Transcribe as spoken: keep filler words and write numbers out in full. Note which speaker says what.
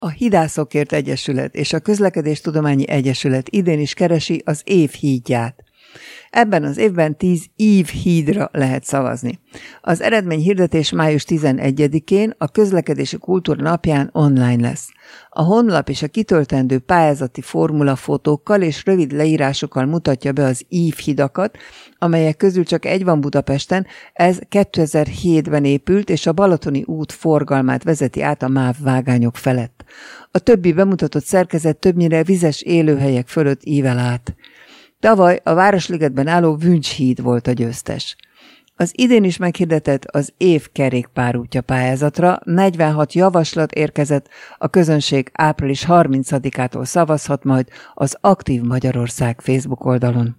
Speaker 1: A Hidászokért Egyesület és a Közlekedéstudományi Egyesület idén is keresi az év hídját. Ebben az évben tíz ívhídra lehet szavazni. Az eredményhirdetés május tizenegyedikén a Közlekedési Kultúra napján online lesz. A honlap és a kitöltendő pályázati formula fotókkal és rövid leírásokkal mutatja be az ívhidakat, amelyek közül csak egy van Budapesten, ez kétezer-hétben épült, és a Balatoni út forgalmát vezeti át a MÁV vágányok felett. A többi bemutatott szerkezet többnyire vizes élőhelyek fölött ível át. Tavaly a Városligetben álló Vüncs-híd volt a győztes. Az idén is meghirdetett az év kerékpárútja pályázatra, negyvenhat javaslat érkezett, a közönség április harmincadikától szavazhat majd az Aktív Magyarország Facebook oldalon.